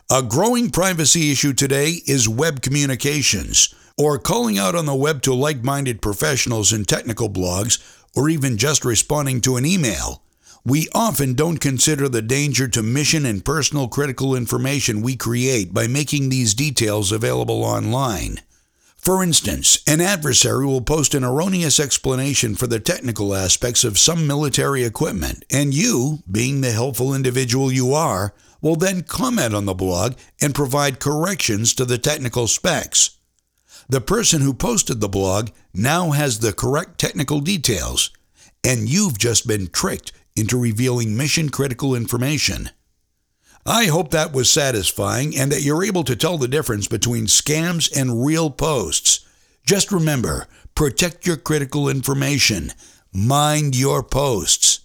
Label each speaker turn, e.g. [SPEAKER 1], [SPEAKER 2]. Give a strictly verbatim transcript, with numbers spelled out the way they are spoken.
[SPEAKER 1] A growing privacy issue today is web communications, or calling out on the web to like-minded professionals in technical blogs, or even just responding to an email. We often don't consider the danger to mission and personal critical information we create by making these details available online. For instance, an adversary will post an erroneous explanation for the technical aspects of some military equipment, and you, being the helpful individual you are, will then comment on the blog and provide corrections to the technical specs. The person who posted the blog now has the correct technical details, and you've just been tricked into revealing mission-critical information. I hope that was satisfying and that you're able to tell the difference between scams and real posts. Just remember, protect your critical information. Mind your posts.